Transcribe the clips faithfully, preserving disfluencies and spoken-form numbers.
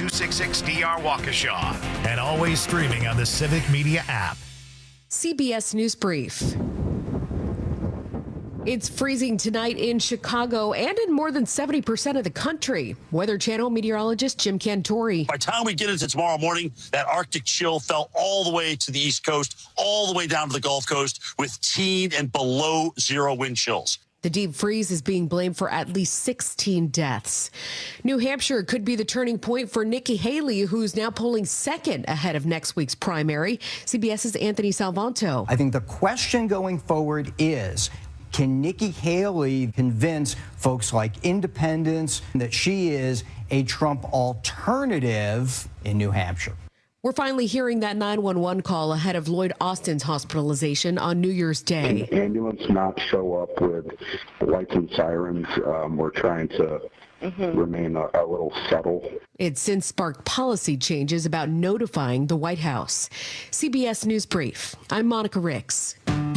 two sixty-six D R Waukesha. And always streaming on the Civic Media app. C B S News Brief. It's freezing tonight in Chicago and in more than seventy percent of the country. Weather Channel meteorologist Jim Cantori. By the time we get into tomorrow morning, that Arctic chill fell all the way to the East Coast, all the way down to the Gulf Coast with teen and below zero wind chills. The deep freeze is being blamed for at least sixteen deaths. New Hampshire could be the turning point for Nikki Haley, who's now polling second ahead of next week's primary. CBS's Anthony Salvanto. I think the question going forward is, can Nikki Haley convince folks like independents that she is a Trump alternative in New Hampshire? We're finally hearing that nine one one call ahead of Lloyd Austin's hospitalization on New Year's Day. An ambulance not show up with lights and sirens. Um, we're trying to mm-hmm. remain a, a little subtle. It's since sparked policy changes about notifying the White House. C B S News Brief. I'm Monica Ricks.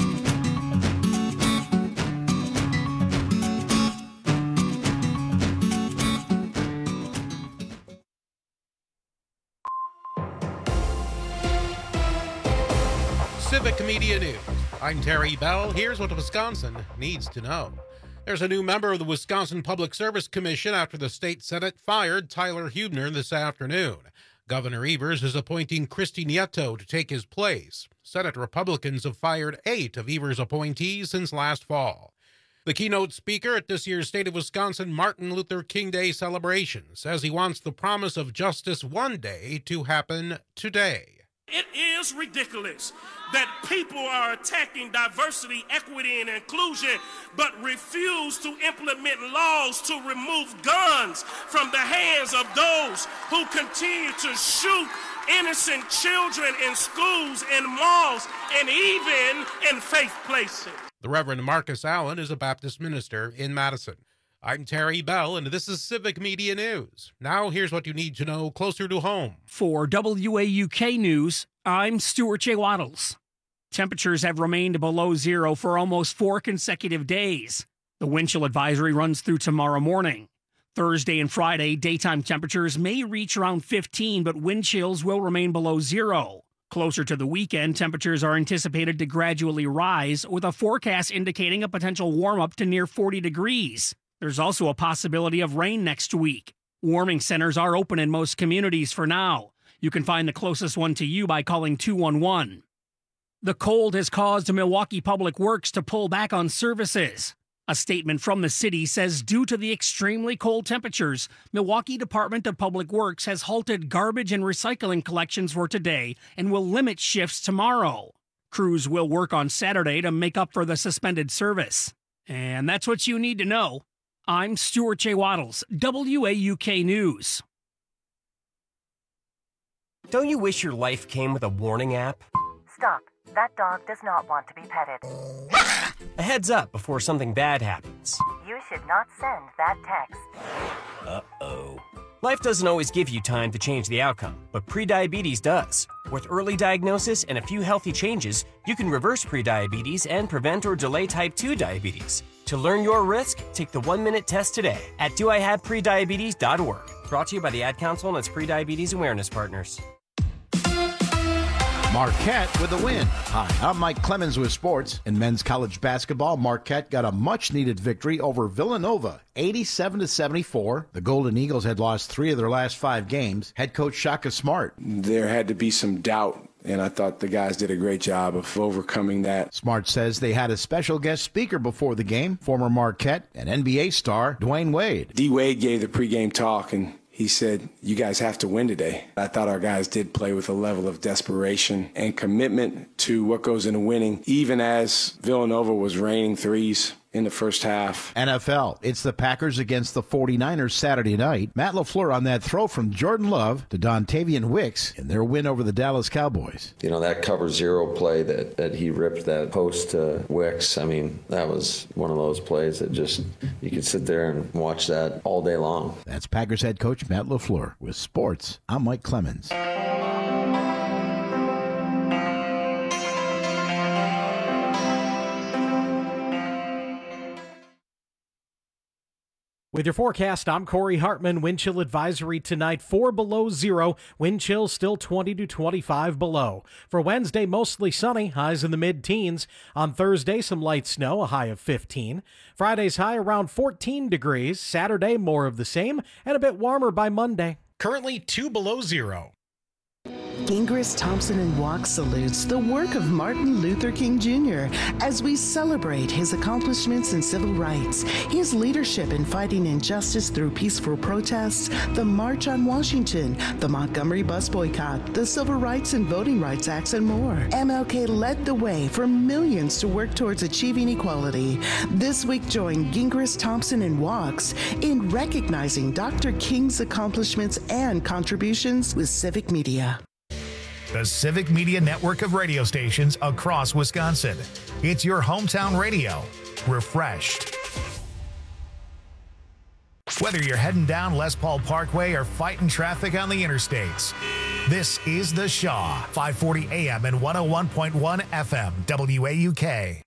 Civic Media News. I'm Terry Bell. Here's what Wisconsin needs to know. There's a new member of the Wisconsin Public Service Commission after the state Senate fired Tyler Huebner this afternoon. Governor Evers is appointing Christy Nieto to take his place. Senate Republicans have fired eight of Evers' appointees since last fall. The keynote speaker at this year's State of Wisconsin Martin Luther King Day celebration says he wants the promise of justice one day to happen today. It is ridiculous that people are attacking diversity, equity, and inclusion, but refuse to implement laws to remove guns from the hands of those who continue to shoot innocent children in schools, in malls, and even in faith places. The Reverend Marcus Allen is a Baptist minister in Madison. I'm Terry Bell, and this is Civic Media News. Now, here's what you need to know closer to home. For W A U K News, I'm Stuart J. Waddles. Temperatures have remained below zero for almost four consecutive days. The wind chill advisory runs through tomorrow morning. Thursday and Friday, daytime temperatures may reach around fifteen, but wind chills will remain below zero. Closer to the weekend, temperatures are anticipated to gradually rise, with a forecast indicating a potential warm-up to near forty degrees. There's also a possibility of rain next week. Warming centers are open in most communities for now. You can find the closest one to you by calling two one one. The cold has caused Milwaukee Public Works to pull back on services. A statement from the city says due to the extremely cold temperatures, Milwaukee Department of Public Works has halted garbage and recycling collections for today and will limit shifts tomorrow. Crews will work on Saturday to make up for the suspended service. And that's what you need to know. I'm Stuart J. Waddles, W A U K News. Don't you wish your life came with a warning app? Stop. That dog does not want to be petted. A heads up before something bad happens. You should not send that text. Uh-oh. Life doesn't always give you time to change the outcome, but prediabetes does. With early diagnosis and a few healthy changes, you can reverse prediabetes and prevent or delay type two diabetes. To learn your risk, take the one-minute test today at do I have prediabetes dot org. Brought to you by the Ad Council and its prediabetes awareness partners. Marquette with the win. Hi, I'm Mike Clemens with sports. In men's college basketball, Marquette got a much-needed victory over Villanova, eighty-seven to seventy-four. The Golden Eagles had lost three of their last five games. Head coach Shaka Smart. There had to be some doubt, and I thought the guys did a great job of overcoming that. Smart says they had a special guest speaker before the game, former Marquette and N B A star Dwayne Wade. D. Wade gave the pregame talk, and he said, you guys have to win today. I thought our guys did play with a level of desperation and commitment to what goes into winning, even as Villanova was raining threes in the first half. N F L, it's the Packers against the forty-niners Saturday night. Matt LaFleur on that throw from Jordan Love to Dontavian Wicks in their win over the Dallas Cowboys. You know, that cover zero play that, that he ripped that post to Wicks, I mean, that was one of those plays that just, you could sit there and watch that all day long. That's Packers head coach Matt LaFleur. With sports, I'm Mike Clemens. With your forecast, I'm Corey Hartman. Wind chill advisory tonight, four below zero. Wind chill still twenty to twenty-five below. For Wednesday, mostly sunny, highs in the mid-teens. On Thursday, some light snow, a high of fifteen. Friday's high around fourteen degrees. Saturday, more of the same, and a bit warmer by Monday. Currently two below zero. Gingras Thompson and Walk salutes the work of Martin Luther King Junior as we celebrate his accomplishments in civil rights, his leadership in fighting injustice through peaceful protests, the March on Washington, the Montgomery bus boycott, the Civil Rights and Voting Rights Acts, and more. M L K led the way for millions to work towards achieving equality. This week, join Gingras Thompson and Walks in recognizing Doctor King's accomplishments and contributions with Civic Media. The Civic Media network of radio stations across Wisconsin. It's your hometown radio. Refreshed. Whether you're heading down Les Paul Parkway or fighting traffic on the interstates, this is The Shaw, five forty A M and one oh one point one F M, W A U K.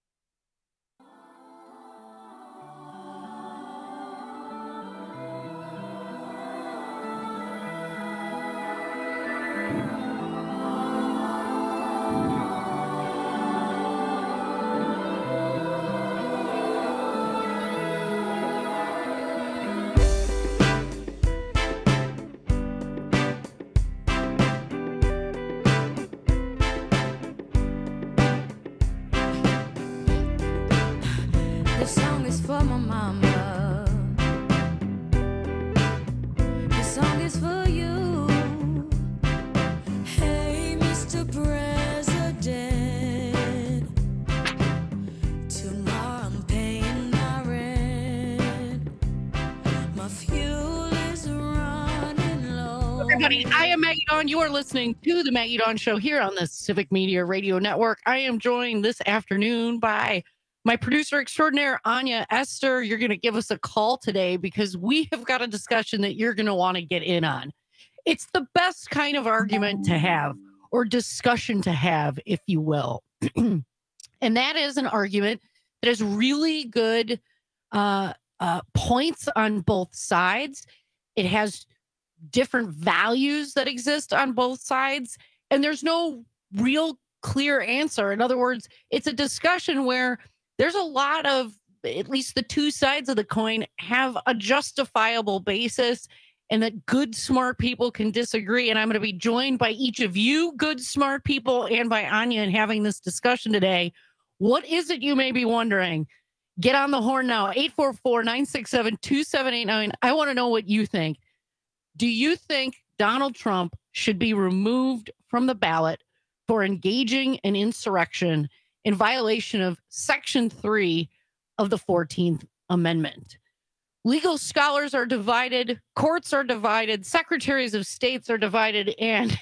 You are listening to the Maggie Dawn Show here on the Civic Media Radio Network. I am joined this afternoon by my producer extraordinaire, Anya Esther. You're going to give us a call today because we have got a discussion that you're going to want to get in on. It's the best kind of argument to have, or discussion to have, if you will. And that is an argument that has really good uh, uh, points on both sides. It has different values that exist on both sides, and there's no real clear answer. In other words, it's a discussion where there's a lot of, at least the two sides of the coin have a justifiable basis, and that good, smart people can disagree. And I'm going to be joined by each of you, good, smart people, and by Anya in having this discussion today. What is it, you may be wondering? Get on the horn now, eight four four, nine six seven, two seven eight nine. I want to know what you think. Do you think Donald Trump should be removed from the ballot for engaging in insurrection in violation of Section three of the fourteenth Amendment? Legal scholars are divided, courts are divided, secretaries of states are divided, and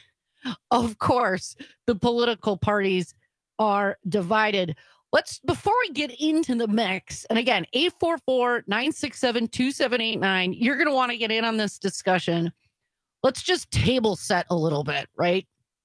of course, the political parties are divided. Let's, before we get into the mix, and again, eight four four, nine six seven, two seven eight nine, you're going to want to get in on this discussion. Let's just table set a little bit, right?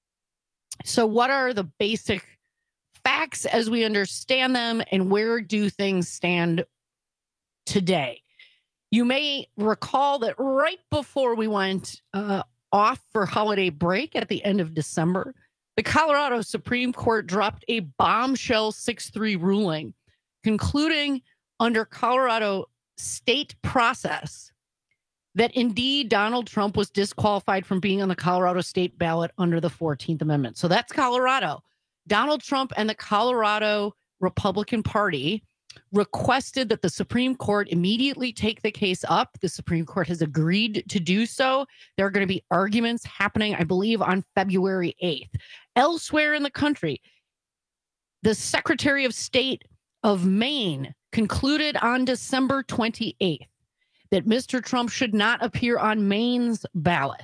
So what are the basic facts as we understand them, and where do things stand today? You may recall that right before we went uh, off for holiday break at the end of December, the Colorado Supreme Court dropped a bombshell six three ruling, concluding under Colorado state process that indeed Donald Trump was disqualified from being on the Colorado state ballot under the fourteenth Amendment. So that's Colorado. Donald Trump and the Colorado Republican Party requested that the Supreme Court immediately take the case up. The Supreme Court has agreed to do so. There are going to be arguments happening, I believe, on February eighth. Elsewhere in the country, the Secretary of State of Maine concluded on December twenty-eighth that Mister Trump should not appear on Maine's ballot.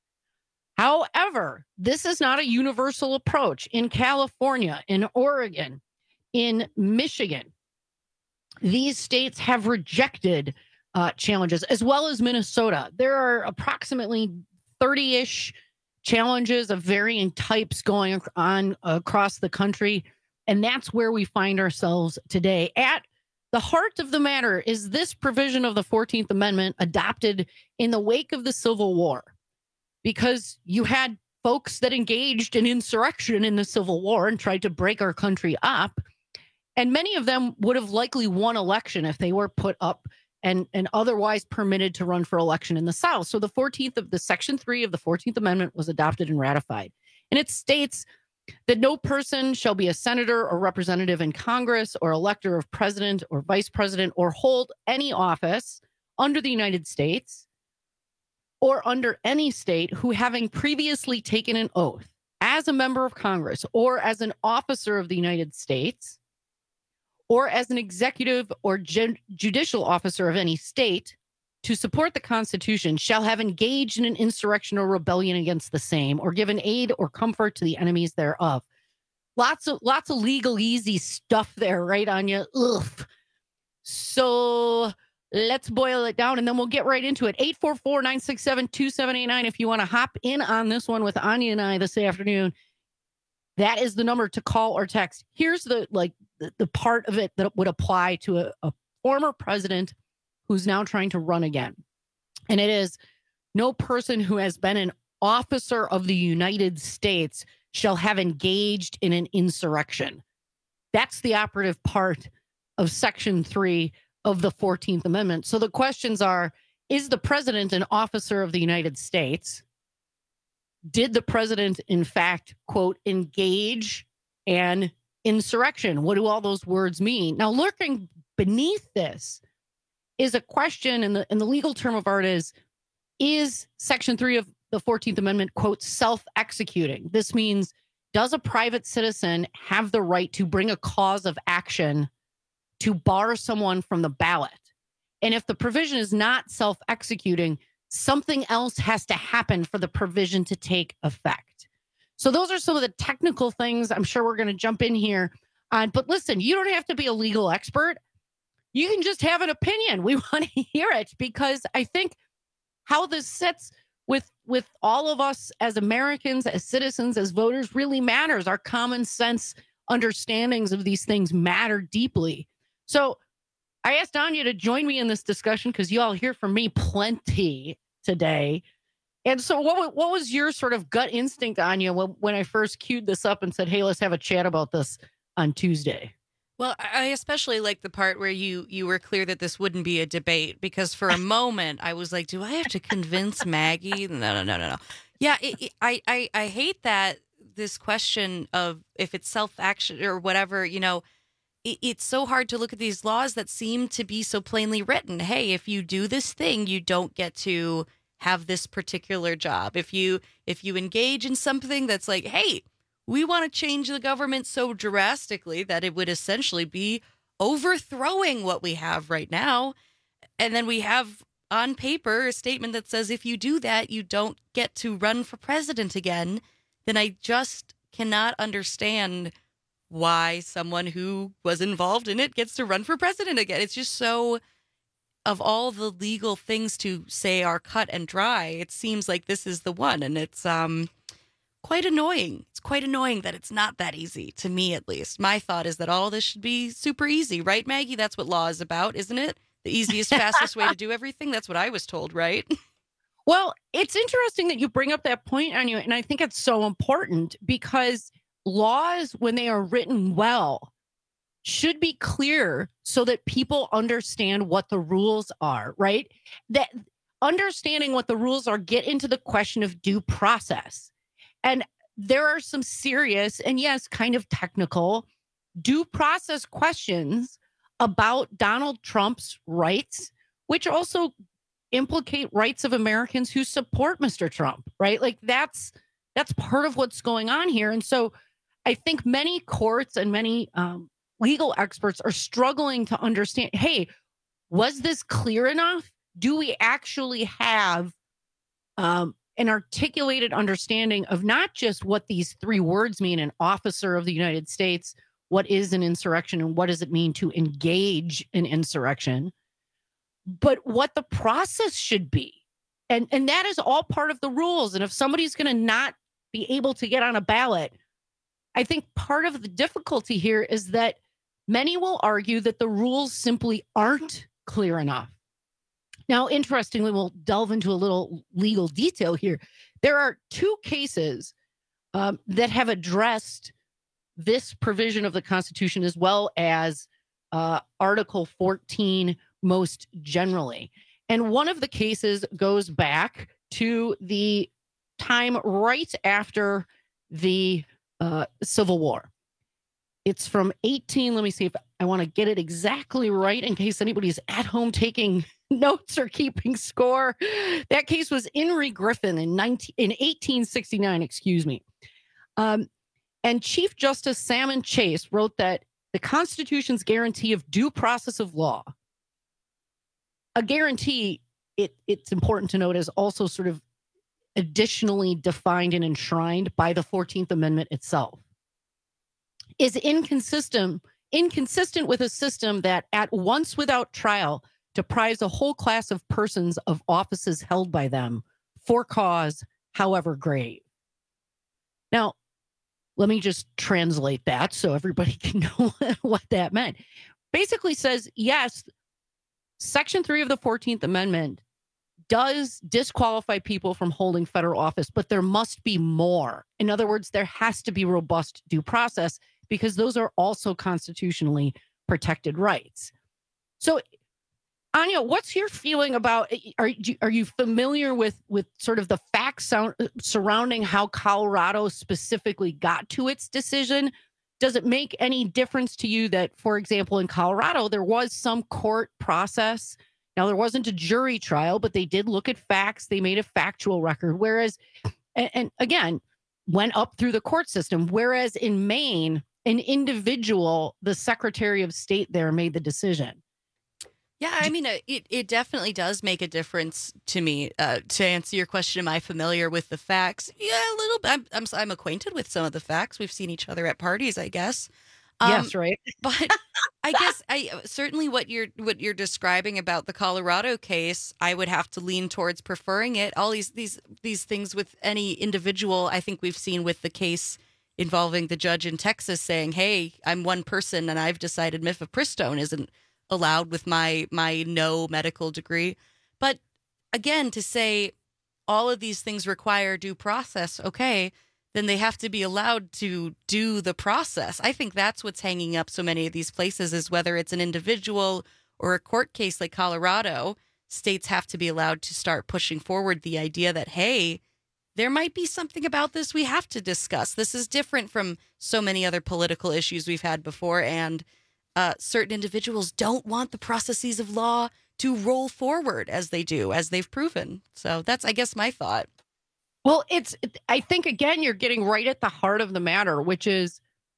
However, this is not a universal approach. In California, in Oregon, in Michigan, these states have rejected uh, challenges, as well as Minnesota. There are approximately thirty-ish challenges of varying types going on across the country, and that's where we find ourselves today at the heart of the matter is this provision of the fourteenth Amendment adopted in the wake of the Civil War, because you had folks that engaged in insurrection in the Civil War and tried to break our country up. And many of them would have likely won election if they were put up and, and otherwise permitted to run for election in the South. So the fourteenth of the Section three of the fourteenth Amendment was adopted and ratified. And it states that no person shall be a senator or representative in Congress or elector of president or vice president or hold any office under the United States or under any state who, having previously taken an oath as a member of Congress or as an officer of the United States or as an executive or ju- judicial officer of any state to support the Constitution, shall have engaged in an insurrection or rebellion against the same, or given aid or comfort to the enemies thereof. Lots of lots of legal easy stuff there, right, Anya? Ugh. So let's boil it down, and then we'll get right into it. eight four four, nine six seven, two seven eight nine if you want to hop in on this one with Anya and I this afternoon. That is the number to call or text. Here's the like the, the part of it that would apply to a, a former president who's now trying to run again. And it is, no person who has been an officer of the United States shall have engaged in an insurrection. That's the operative part of Section three of the fourteenth Amendment. So the questions are, is the president an officer of the United States? Did the president, in fact, quote, engage an insurrection? What do all those words mean? Now, lurking beneath this is a question, and the, and the legal term of art is, is Section three of the fourteenth Amendment, quote, self-executing? This means, does a private citizen have the right to bring a cause of action to bar someone from the ballot? And if the provision is not self-executing, something else has to happen for the provision to take effect. So those are some of the technical things I'm sure we're going to jump in here on. But listen, you don't have to be a legal expert. You can just have an opinion. We want to hear it, because I think how this sits with, with all of us as Americans, as citizens, as voters really matters. Our common sense understandings of these things matter deeply. So I asked Anya to join me in this discussion because you all hear from me plenty today. And so what, what was your sort of gut instinct, Anya, when, when I first queued this up and said, hey, let's have a chat about this on Tuesday? Well, I especially like the part where you you were clear that this wouldn't be a debate, because for a moment I was like, do I have to convince Maggie? No, no, no, no, no. Yeah, it, it, I, I, I hate that this question of if it's self-action or whatever, you know, it, it's so hard to look at these laws that seem to be so plainly written. Hey, if you do this thing, you don't get to have this particular job. If you if you engage in something that's like, hey, we want to change the government so drastically that it would essentially be overthrowing what we have right now. And then we have on paper a statement that says if you do that, you don't get to run for president again. Then I just cannot understand why someone who was involved in it gets to run for president again. It's just so, of all the legal things to say are cut and dry, it seems like this is the one. And it's, um, quite annoying. It's quite annoying that it's not that easy, to me at least. My thought is that all this should be super easy, right, Maggie? That's what law is about, isn't it? The easiest, fastest way to do everything. That's what I was told, right? Well, it's interesting that you bring up that point, Anya, and I think it's so important because laws, when they are written well, should be clear so that people understand what the rules are, right? That understanding what the rules are get into the question of due process. And there are some serious and, yes, kind of technical due process questions about Donald Trump's rights, which also implicate rights of Americans who support Mister Trump, right? Like that's that's part of what's going on here. And so I think many courts and many um, legal experts are struggling to understand, hey, was this clear enough? Do we actually have um an articulated understanding of not just what these three words mean, an officer of the United States, what is an insurrection, and what does it mean to engage in insurrection, but what the process should be. And, and that is all part of the rules. And if somebody's going to not be able to get on a ballot, I think part of the difficulty here is that many will argue that the rules simply aren't clear enough. Now, interestingly, we'll delve into a little legal detail here. There are two cases um, that have addressed this provision of the Constitution as well as uh, Article fourteen most generally. And one of the cases goes back to the time right after the uh, Civil War. It's from eighteen. Let me see if I want to get it exactly right in case anybody's at home taking notes or keeping score. That case was Henry Griffin in nineteen in eighteen sixty-nine, excuse me. Um, and Chief Justice Salmon Chase wrote that the Constitution's guarantee of due process of law, a guarantee, it it's important to note, is also sort of additionally defined and enshrined by the fourteenth Amendment itself, is inconsistent inconsistent with a system that at once without trial deprives a whole class of persons of offices held by them for cause, however grave. Now, let me just translate that so everybody can know what that meant. Basically says, yes, Section three of the fourteenth Amendment does disqualify people from holding federal office, but there must be more. In other words, there has to be robust due process because those are also constitutionally protected rights. So, Anya, what's your feeling about, are, are you familiar with, with sort of the facts sound, surrounding how Colorado specifically got to its decision? Does it make any difference to you that, for example, in Colorado, there was some court process? Now, there wasn't a jury trial, but they did look at facts. They made a factual record, whereas, and, and again, went up through the court system. Whereas in Maine, an individual, the Secretary of State there, made the decision. Yeah, I mean, it, it definitely does make a difference to me. Uh, to answer your question, am I familiar with the facts? Yeah, a little bit. I'm, I'm, I'm acquainted with some of the facts. We've seen each other at parties, I guess. Um, yes, right. But I guess I certainly what you're what you're describing about the Colorado case, I would have to lean towards preferring it. All these these these things with any individual, I think we've seen with the case involving the judge in Texas saying, "Hey, I'm one person and I've decided mifepristone isn't allowed with my my no medical degree." But again, to say all of these things require due process, okay, then they have to be allowed to do the process. I think that's what's hanging up so many of these places, is whether it's an individual or a court case like Colorado, states have to be allowed to start pushing forward the idea that, hey, there might be something about this we have to discuss. This is different from so many other political issues we've had before, and uh, certain individuals don't want the processes of law to roll forward as they do, as they've proven. So that's, I guess, my thought. Well, it's, I think, again, you're getting right at the heart of the matter, which is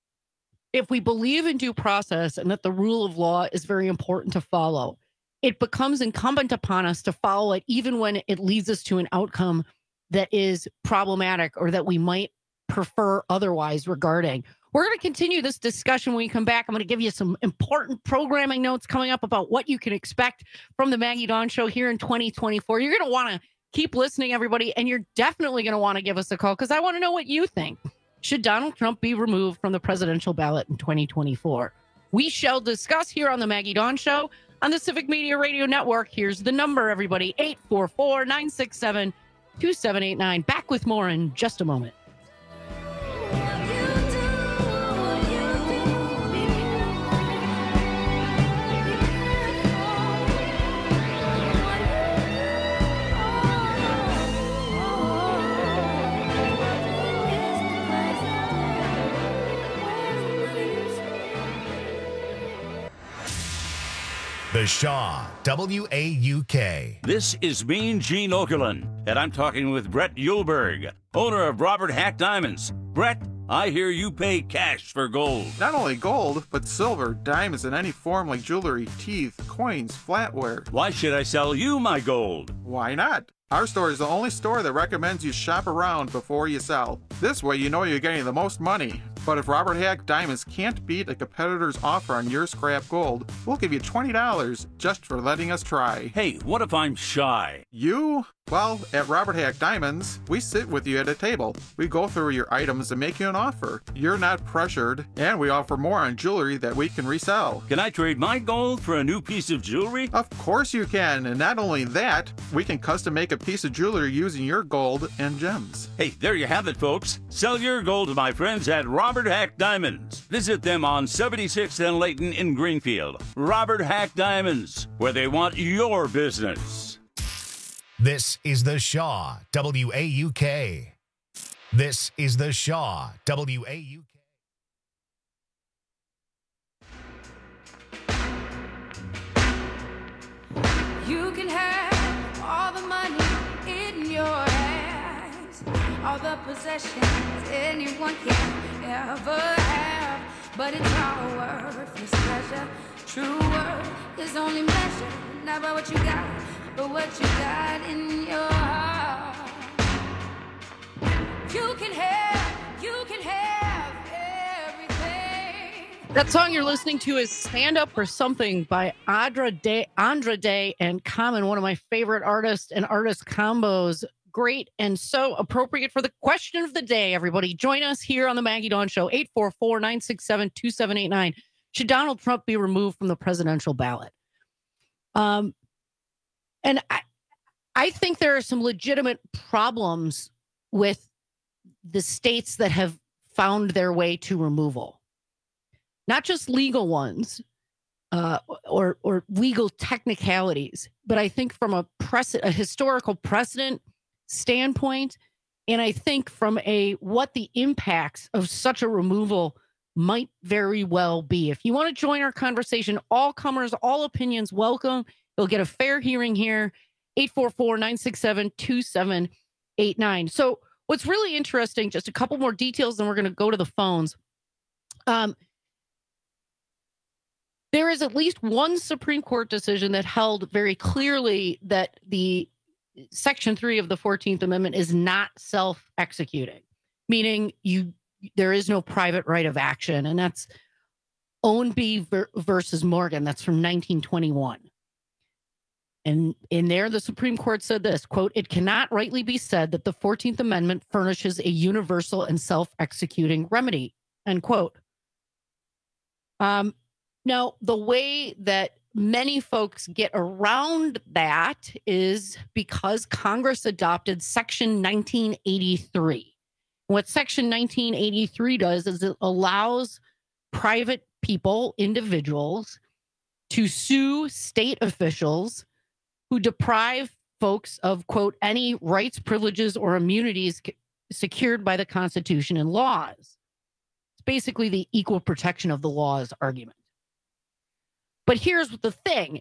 if we believe in due process and that the rule of law is very important to follow, it becomes incumbent upon us to follow it, even when it leads us to an outcome that is problematic or that we might prefer otherwise regarding. We're going to continue this discussion when we come back. I'm going to give you some important programming notes coming up about what you can expect from the Maggie Dawn Show here in twenty twenty-four. You're going to want to keep listening, everybody, and you're definitely going to want to give us a call because I want to know what you think. Should Donald Trump be removed from the presidential ballot in twenty twenty-four? We shall discuss here on the Maggie Dawn Show on the Civic Media Radio Network. Here's the number, everybody, eight four four, nine six seven, two seven eight nine. Back with more in just a moment. The Shaw, W A U K. This is Mean Gene Okerlund, and I'm talking with Brett Yulberg, owner of Robert Hack Diamonds. Brett, I hear you pay cash for gold. Not only gold, but silver, diamonds in any form like jewelry, teeth, coins, flatware. Why should I sell you my gold? Why not? Our store is the only store that recommends you shop around before you sell. This way you know you're getting the most money. But if Robert Hack Diamonds can't beat a competitor's offer on your scrap gold, we'll give you twenty dollars just for letting us try. Hey, what if I'm shy? You? Well, at Robert Hack Diamonds, we sit with you at a table. We go through your items and make you an offer. You're not pressured, and we offer more on jewelry that we can resell. Can I trade my gold for a new piece of jewelry? Of course you can, and not only that, we can custom make a piece of jewelry using your gold and gems. Hey, there you have it, folks. Sell your gold to my friends at Robert Hack Diamonds. Visit them on seventy-sixth and Layton in Greenfield. Robert Hack Diamonds, where they want your business. This is the Shaw, W A U K. This is the Shaw, W A U K. You can have all the money in your hands, all the possessions anyone can ever have, but it's all worthless pleasure. True worth is only measured not by what you got, but what you got in your heart. You can have, you can have everything. That song you're listening to is Stand Up for Something by Andra Day, Andra Day and Common, one of my favorite artists and artist combos. Great and so appropriate for the question of the day, everybody. Join us here on the Maggie Dawn Show, eight four four, nine six seven, two seven eight nine. Should Donald Trump be removed from the presidential ballot? Um, and I, I think there are some legitimate problems with the states that have found their way to removal, not just legal ones uh, or or legal technicalities, but I think from a precedent, a historical precedent standpoint, and I think from a what the impacts of such a removal might very well be. If you want to join our conversation, all comers, all opinions welcome. You'll get a fair hearing here, eight four four, nine six seven, two seven eight nine. So what's really interesting, just a couple more details, then we're going to go to the phones. Um, there is at least one Supreme Court decision that held very clearly that the Section three of the fourteenth Amendment is not self-executing, meaning you there is no private right of action, and that's Ownby ver- versus Morgan. That's from nineteen twenty-one. And in there, the Supreme Court said this, quote, "It cannot rightly be said that the fourteenth Amendment furnishes a universal and self-executing remedy," end quote. Um, now, the way that many folks get around that is because Congress adopted Section nineteen eighty-three. What Section nineteen eighty-three does is it allows private people, individuals, to sue state officials who deprive folks of, quote, any rights, privileges, or immunities secured by the Constitution and laws. It's basically the equal protection of the laws argument. But here's the thing.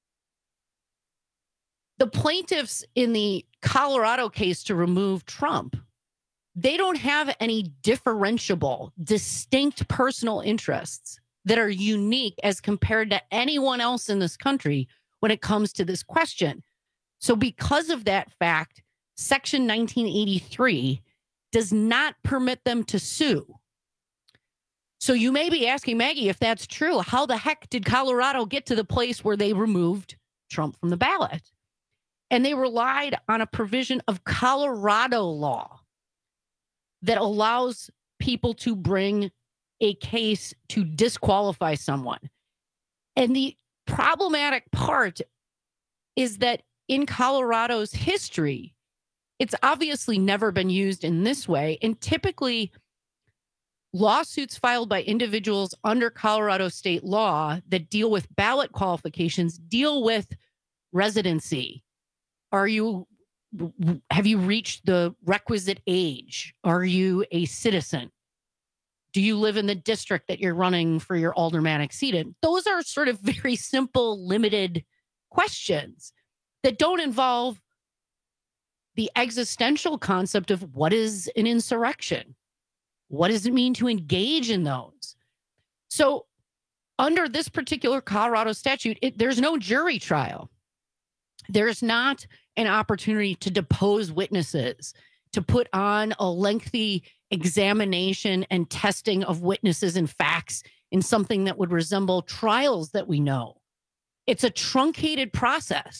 The plaintiffs in the Colorado case to remove Trump, they don't have any differentiable, distinct personal interests that are unique as compared to anyone else in this country when it comes to this question. So because of that fact, Section nineteen eighty-three does not permit them to sue. So you may be asking, Maggie, if that's true, how the heck did Colorado get to the place where they removed Trump from the ballot? And they relied on a provision of Colorado law that allows people to bring a case to disqualify someone. And the problematic part is that in Colorado's history, it's obviously never been used in this way. And typically, lawsuits filed by individuals under Colorado state law that deal with ballot qualifications deal with residency. Are you Have you reached the requisite age? Are you a citizen? Do you live in the district that you're running for your aldermanic seat in? Those are sort of very simple, limited questions that don't involve the existential concept of what is an insurrection? What does it mean to engage in those? So under this particular Colorado statute, it, there's no jury trial. There's not an opportunity to depose witnesses, to put on a lengthy examination and testing of witnesses and facts in something that would resemble trials that we know. It's a truncated process.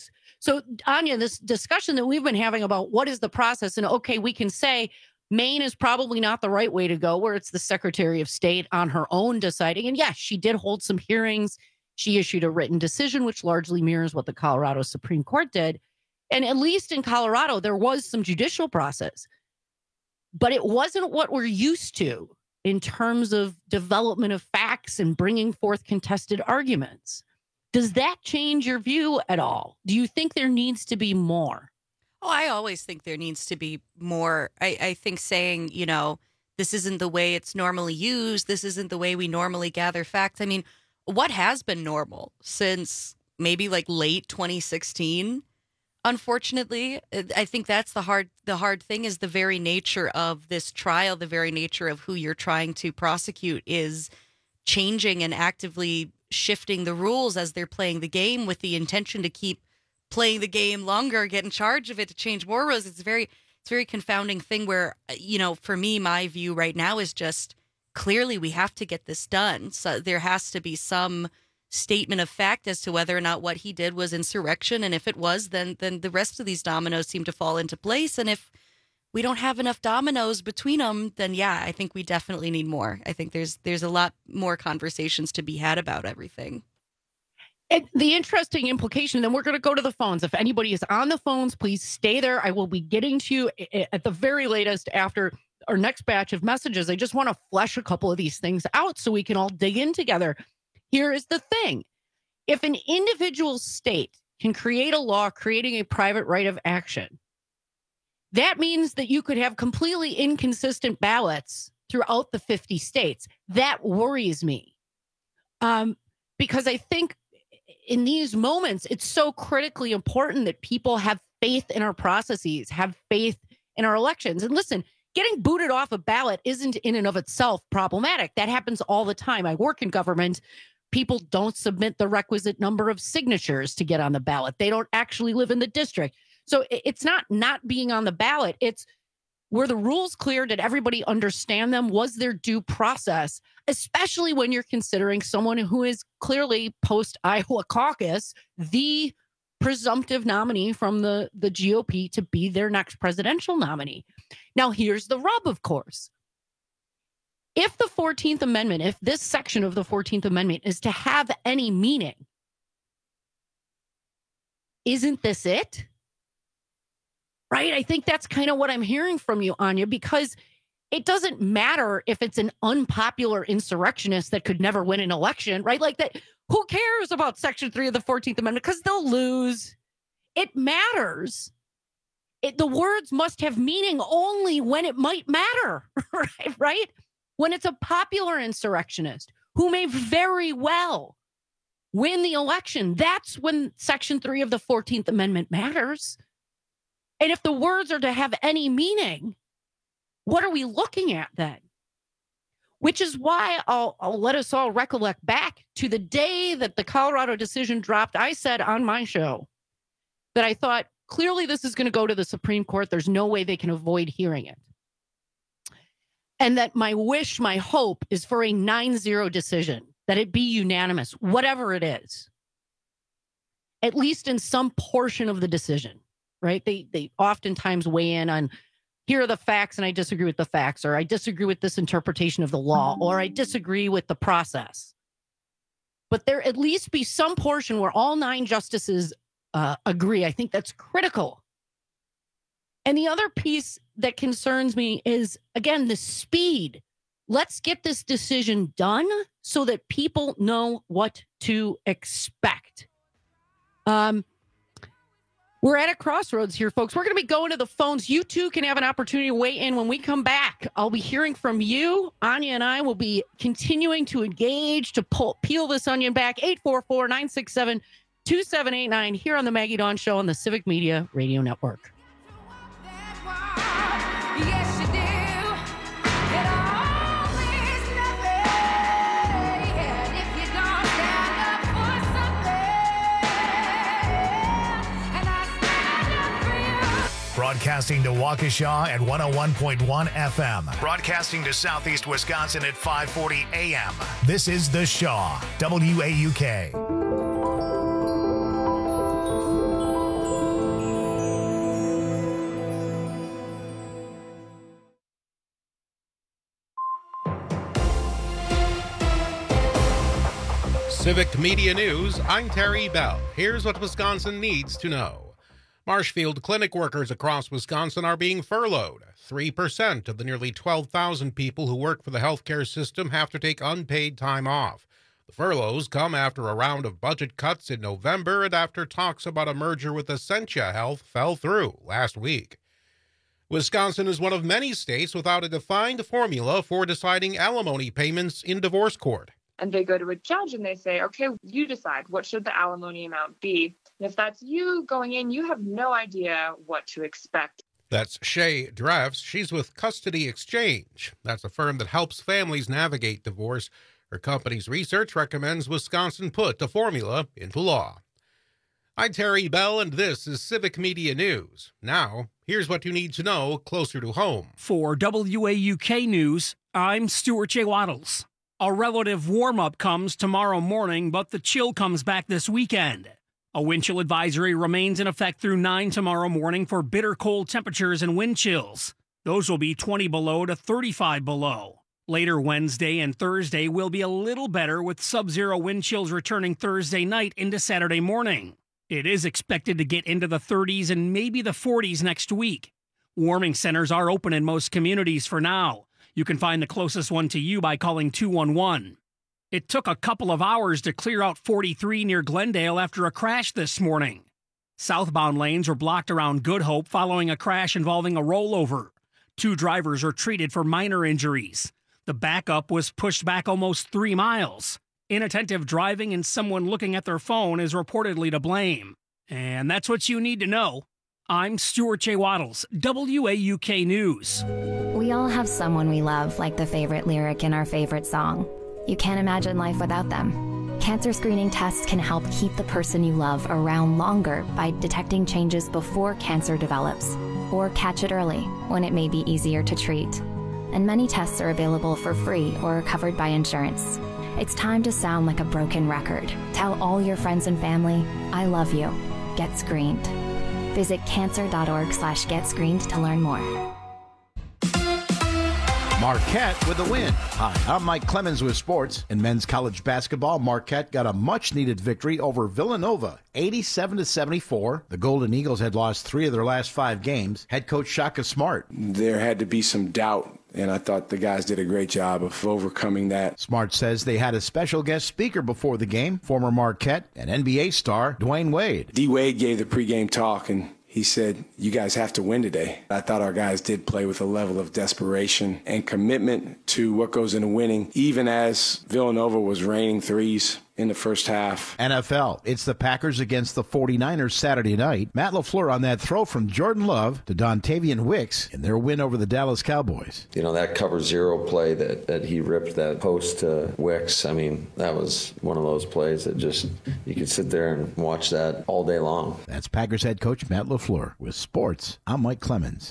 So, Anya, this discussion that we've been having about what is the process, and okay, we can say Maine is probably not the right way to go, where it's the Secretary of State on her own deciding. And yes, she did hold some hearings. She issued a written decision, which largely mirrors what the Colorado Supreme Court did. And at least in Colorado, there was some judicial process. But it wasn't what we're used to in terms of development of facts and bringing forth contested arguments. Does that change your view at all? Do you think there needs to be more? Oh, I always think there needs to be more. I, I think saying, you know, this isn't the way it's normally used. This isn't the way we normally gather facts. I mean, what has been normal since maybe like late twenty sixteen? Unfortunately, I think that's the hard the hard thing is the very nature of this trial, the very nature of who you're trying to prosecute is changing and actively shifting the rules as they're playing the game with the intention to keep playing the game longer, get in charge of it, to change more rules. It's very it's a very confounding thing where, you know, for me, my view right now is just clearly we have to get this done. So there has to be some statement of fact as to whether or not what he did was insurrection. And if it was, then then the rest of these dominoes seem to fall into place. And if we don't have enough dominoes between them, then yeah, I think we definitely need more. I think there's there's a lot more conversations to be had about everything. And the interesting implication, then we're going to go to the phones. If anybody is on the phones, please stay there. I will be getting to you at the very latest after our next batch of messages. I just want to flesh a couple of these things out so we can all dig in together. Here is the thing. If an individual state can create a law creating a private right of action, that means that you could have completely inconsistent ballots throughout the fifty states. That worries me. Um, because I think in these moments, it's so critically important that people have faith in our processes, have faith in our elections. And listen, getting booted off a ballot isn't in and of itself problematic. That happens all the time. I work in government. People don't submit the requisite number of signatures to get on the ballot. They don't actually live in the district. So it's not not being on the ballot. It's were the rules clear? Did everybody understand them? Was there due process? Especially when you're considering someone who is clearly post-Iowa caucus, the presumptive nominee from the, the G O P to be their next presidential nominee. Now, here's the rub, of course. If the fourteenth Amendment, if this section of the fourteenth Amendment is to have any meaning, isn't this it? Right? I think that's kind of what I'm hearing from you, Anya, because it doesn't matter if it's an unpopular insurrectionist that could never win an election, right? Like that. Who cares about Section three of the fourteenth Amendment? Because they'll lose. It matters. It, the words must have meaning only when it might matter, right? Right? When it's a popular insurrectionist who may very well win the election, that's when Section three of the fourteenth Amendment matters. And if the words are to have any meaning, what are we looking at then? Which is why I'll, I'll let us all recollect back to the day that the Colorado decision dropped. I said on my show that I thought clearly this is going to go to the Supreme Court. There's no way they can avoid hearing it. And that my wish, my hope is for a nine zero decision, that it be unanimous, whatever it is, at least in some portion of the decision, right? They, they oftentimes weigh in on, here are the facts and I disagree with the facts, or I disagree with this interpretation of the law, or I disagree with the process. But there at least be some portion where all nine justices uh, agree. I think that's critical. And the other piece that concerns me is, again, the speed. Let's get this decision done so that people know what to expect. Um, We're at a crossroads here, folks. We're going to be going to the phones. You too can have an opportunity to weigh in when we come back. I'll be hearing from you. Anya and I will be continuing to engage, to pull, peel this onion back. eight four four, nine six seven, two seven eight nine here on the Maggie Dawn Show on the Civic Media Radio Network. Yes, you do. It always nothing. And if you don't stand up for something, and I stand up for you. Broadcasting to Waukesha at one oh one point one F M. Broadcasting to Southeast Wisconsin at five forty A M. This is The Shaw, W A U K. Civic Media News, I'm Terry Bell. Here's what Wisconsin needs to know. Marshfield clinic workers across Wisconsin are being furloughed. three percent of the nearly twelve thousand people who work for the healthcare system have to take unpaid time off. The furloughs come after a round of budget cuts in November and after talks about a merger with Essentia Health fell through last week. Wisconsin is one of many states without a defined formula for deciding alimony payments in divorce court. And they go to a judge and they say, okay, you decide, what should the alimony amount be? And if that's you going in, you have no idea what to expect. That's Shay Drefts. She's with Custody Exchange. That's a firm that helps families navigate divorce. Her company's research recommends Wisconsin put the formula into law. I'm Terry Bell, and this is Civic Media News. Now, here's what you need to know closer to home. For W A U K News, I'm Stuart J. Waddles. A relative warm-up comes tomorrow morning, but the chill comes back this weekend. A wind chill advisory remains in effect through nine tomorrow morning for bitter cold temperatures and wind chills. Those will be twenty below to thirty-five below. Later Wednesday and Thursday will be a little better, with sub-zero wind chills returning Thursday night into Saturday morning. It is expected to get into the thirties and maybe the forties next week. Warming centers are open in most communities for now. You can find the closest one to you by calling two one one. It took a couple of hours to clear out forty-three near Glendale after a crash this morning. Southbound lanes were blocked around Good Hope following a crash involving a rollover. Two drivers are treated for minor injuries. The backup was pushed back almost three miles. Inattentive driving and someone looking at their phone is reportedly to blame. And that's what you need to know. I'm Stuart J. Waddles, W A U K News. We all have someone we love, like the favorite lyric in our favorite song. You can't imagine life without them. Cancer screening tests can help keep the person you love around longer by detecting changes before cancer develops, or catch it early when it may be easier to treat. And many tests are available for free or covered by insurance. It's time to sound like a broken record. Tell all your friends and family, I love you. Get screened. Visit cancer.org slash get screened to learn more. Marquette with a win. Hi, I'm Mike Clemens with sports. In men's college basketball, Marquette got a much-needed victory over Villanova, eighty-seven to seventy-four. The Golden Eagles had lost three of their last five games. Head coach Shaka Smart. There had to be some doubt, and I thought the guys did a great job of overcoming that. Smart says they had a special guest speaker before the game, former Marquette and N B A star Dwayne Wade. D. Wade gave the pregame talk, and he said, you guys have to win today. I thought our guys did play with a level of desperation and commitment to what goes into winning, even as Villanova was raining threes in the first half. N F L, it's the Packers against the forty-niners Saturday night. Matt LaFleur on that throw from Jordan Love to Dontavian Wicks in their win over the Dallas Cowboys. You know, that cover zero play that, that he ripped that post to Wicks, I mean, that was one of those plays that just, you could sit there and watch that all day long. That's Packers head coach Matt LaFleur. With sports, I'm Mike Clemens.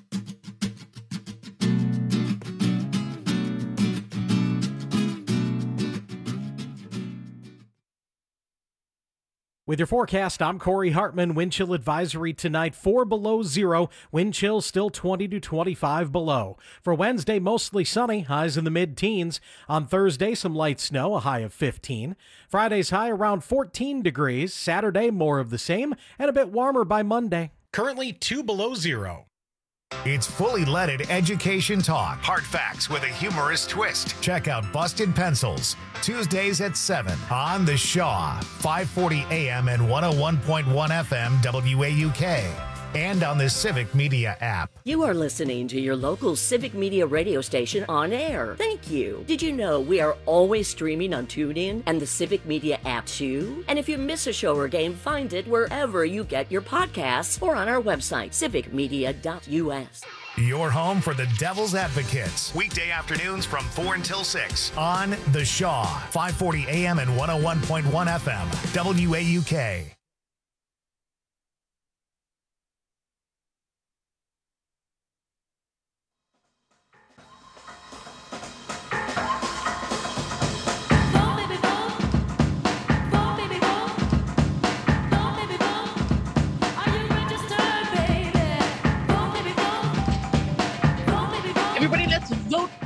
With your forecast, I'm Corey Hartman. Wind chill advisory tonight, four below zero. Wind chill still twenty to twenty-five below. For Wednesday, mostly sunny, highs in the mid-teens. On Thursday, some light snow, a high of fifteen. Friday's high around fourteen degrees. Saturday, more of the same, and a bit warmer by Monday. Currently two below zero. It's fully leaded education talk. Hard facts with a humorous twist. Check out Busted Pencils, Tuesdays at seven on The Shaw, five forty A M and one oh one point one F M W A U K. And on the Civic Media app. You are listening to your local Civic Media radio station on air. Thank you. Did you know we are always streaming on TuneIn and the Civic Media app too? And if you miss a show or game, find it wherever you get your podcasts or on our website, civic media dot U S. Your home for the Devil's Advocates. Weekday afternoons from four until six on The Shaw, five forty A M and one oh one point one F M W A U K.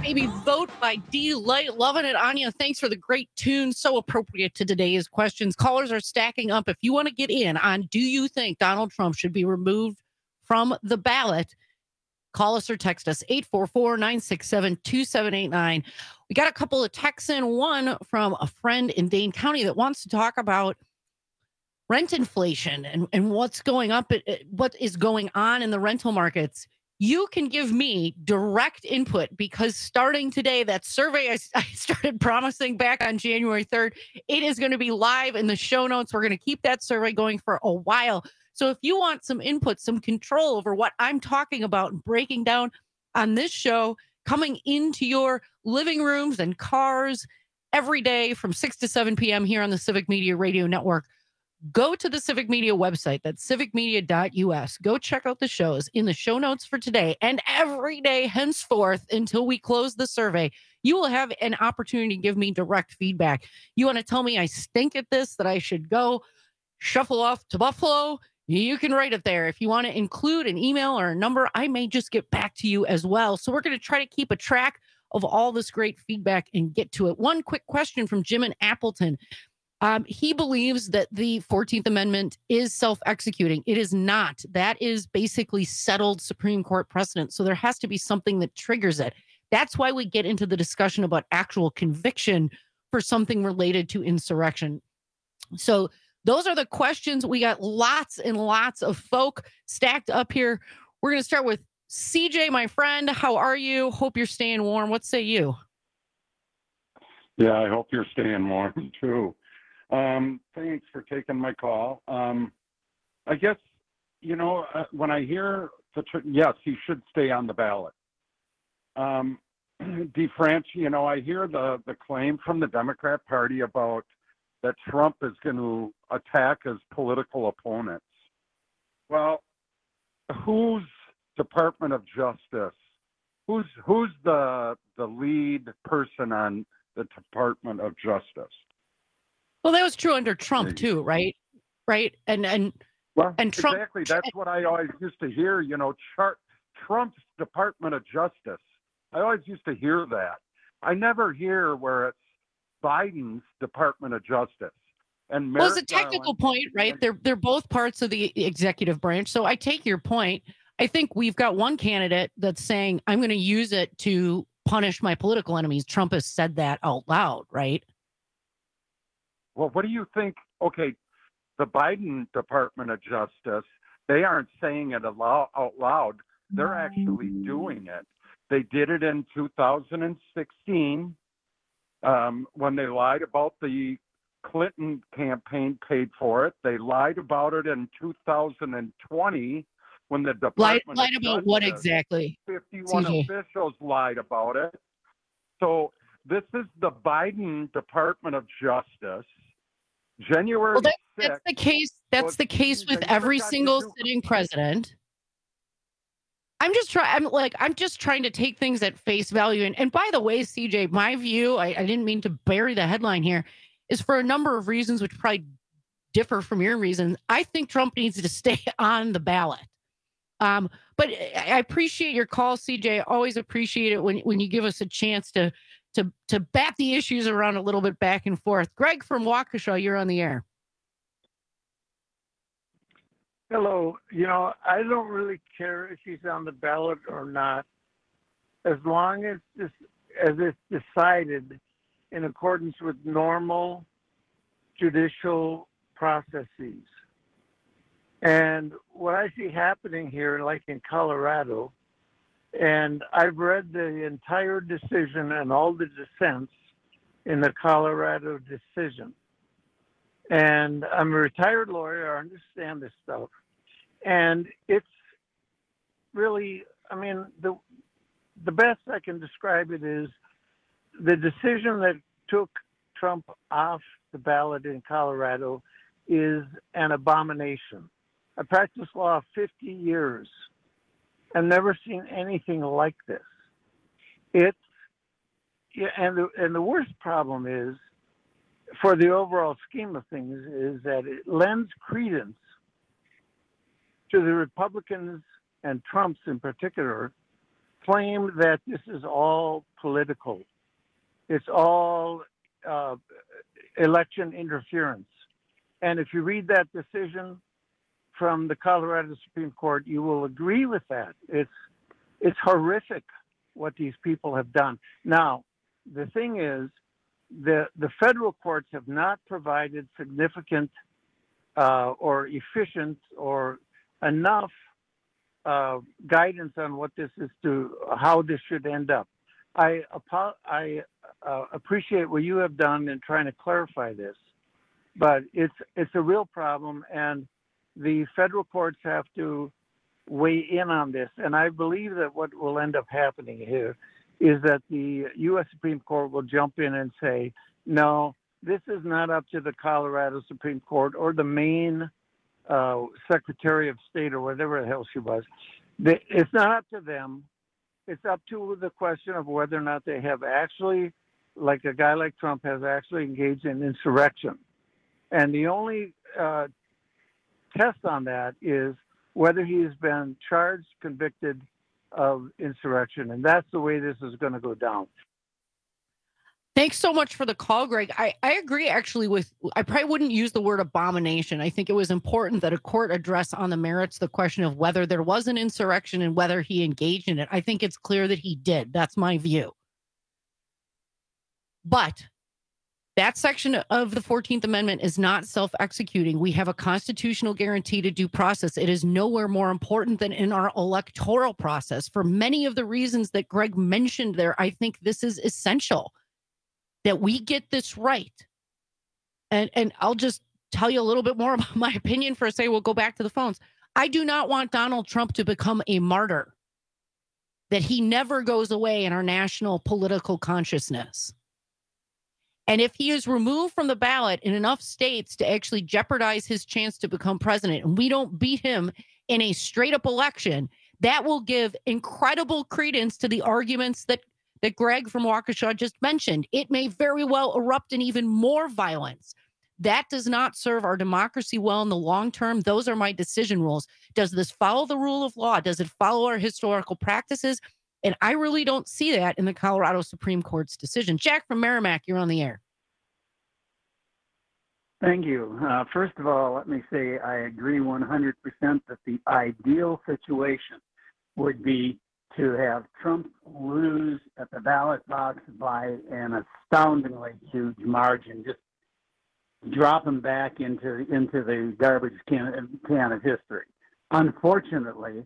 Baby Vote by D-Light. Loving it, Anya. Thanks for the great tune. So appropriate to today's questions. Callers are stacking up. If you want to get in on do you think Donald Trump should be removed from the ballot, call us or text us eight four four, nine six seven, two seven eight nine. We got a couple of texts in, one from a friend in Dane County that wants to talk about rent inflation and, and what's going up, what is going on in the rental markets. You can give me direct input because starting today, that survey I, I started promising back on January third, it is going to be live in the show notes. We're going to keep that survey going for a while. So if you want some input, some control over what I'm talking about and breaking down on this show, coming into your living rooms and cars every day from six to seven p.m. here on the Civic Media Radio Network, go to the Civic Media website. That's civic media dot u s. Go check out the shows in the show notes for today and every day henceforth until we close the survey. You will have an opportunity to give me direct feedback. You want to tell me I stink at this, that I should go shuffle off to Buffalo? You can write it there. If you want to include an email or a number, I may just get back to you as well. So we're going to try to keep a track of all this great feedback and get to it. One quick question from Jim in Appleton. Um, he believes that the fourteenth Amendment is self-executing. It is not. That is basically settled Supreme Court precedent. So there has to be something that triggers it. That's why we get into the discussion about actual conviction for something related to insurrection. So those are the questions. We got lots and lots of folk stacked up here. We're going to start with C J, my friend. How are you? Hope you're staying warm. What say you? Yeah, I hope you're staying warm too. Um, thanks for taking my call. Um, I guess, you know, uh, when I hear the, tr- yes, he should stay on the ballot. Um, DeFranchi, you know, I hear the, the claim from the Democrat Party about that Trump is going to attack his political opponents. Well, whose Department of Justice, who's, who's the, the lead person on the Department of Justice? Well, that was true under Trump too, right? Right. And and well, and Trump. Exactly. That's what I always used to hear. You know, Char- Trump's Department of Justice. I always used to hear that. I never hear where it's Biden's Department of Justice. And well, it's a Merrick technical Garland, point, right? They're they're both parts of the executive branch. So I take your point. I think we've got one candidate that's saying I'm going to use it to punish my political enemies. Trump has said that out loud, right? Well, what do you think? Okay, the Biden Department of Justice, they aren't saying it alo- out loud. They're actually doing it. They did it in two thousand sixteen um, when they lied about the Clinton campaign paid for it. They lied about it in two thousand twenty when the Department lied, lied of about Justice, what exactly? fifty-one C J. officials lied about it. So this is the Biden Department of Justice. January well, that, sixth, that's the case. That's well, the case with they every forgot to single do- sitting president. I'm just trying. I'm like I'm just trying to take things at face value. And, and by the way, C J, my view, I, I didn't mean to bury the headline here, is for a number of reasons which probably differ from your reasons. I think Trump needs to stay on the ballot. Um, but I appreciate your call, C J. I always appreciate it when when you give us a chance to. to to bat the issues around a little bit back and forth. Greg from Waukesha, you're on the air. Hello. You know, I don't really care if he's on the ballot or not, as long as this, as it's decided in accordance with normal judicial processes. And what I see happening here, like in Colorado, and I've read the entire decision and all the dissents in the Colorado decision. And I'm a retired lawyer. I understand this stuff. And it's really, I mean, the the best I can describe it is the decision that took Trump off the ballot in Colorado is an abomination. I practiced law fifty years. I've never seen anything like this. It's, yeah, and the, and the worst problem is, for the overall scheme of things, is that it lends credence to the Republicans and Trump's in particular claim that this is all political. It's all uh, election interference. And if you read that decision from the Colorado Supreme Court, you will agree with that. It's it's horrific what these people have done. Now, the thing is, the the federal courts have not provided significant uh, or efficient or enough uh, guidance on what this is to how this should end up. I I uh, appreciate what you have done in trying to clarify this, but it's it's a real problem, and the federal courts have to weigh in on this. And I believe that what will end up happening here is that the U S Supreme Court will jump in and say, no, this is not up to the Colorado Supreme Court or the Maine uh, Secretary of State or whatever the hell she was. They, it's not up to them. It's up to the question of whether or not they have actually, like a guy like Trump has actually engaged in insurrection. And the only uh, test on that is whether he's been charged, convicted of insurrection. And that's the way this is going to go down. Thanks so much for the call, Greg. I, I agree actually with, I probably wouldn't use the word abomination. I think it was important that a court address on the merits the question of whether there was an insurrection and whether he engaged in it. I think it's clear that he did. That's my view. But that section of the fourteenth Amendment is not self-executing. We have a constitutional guarantee to due process. It is nowhere more important than in our electoral process. For many of the reasons that Greg mentioned there, I think this is essential that we get this right. And, and I'll just tell you a little bit more about my opinion for a second. We'll go back to the phones. I do not want Donald Trump to become a martyr, that he never goes away in our national political consciousness. And if he is removed from the ballot in enough states to actually jeopardize his chance to become president, and we don't beat him in a straight up election, that will give incredible credence to the arguments that, that Greg from Waukesha just mentioned. It may very well erupt in even more violence. That does not serve our democracy well in the long term. Those are my decision rules. Does this follow the rule of law? Does it follow our historical practices? And I really don't see that in the Colorado Supreme Court's decision. Jack from Merrimack, you're on the air. Thank you. Uh, first of all, let me say I agree one hundred percent that the ideal situation would be to have Trump lose at the ballot box by an astoundingly huge margin, just drop him back into into the garbage can, can of history. Unfortunately,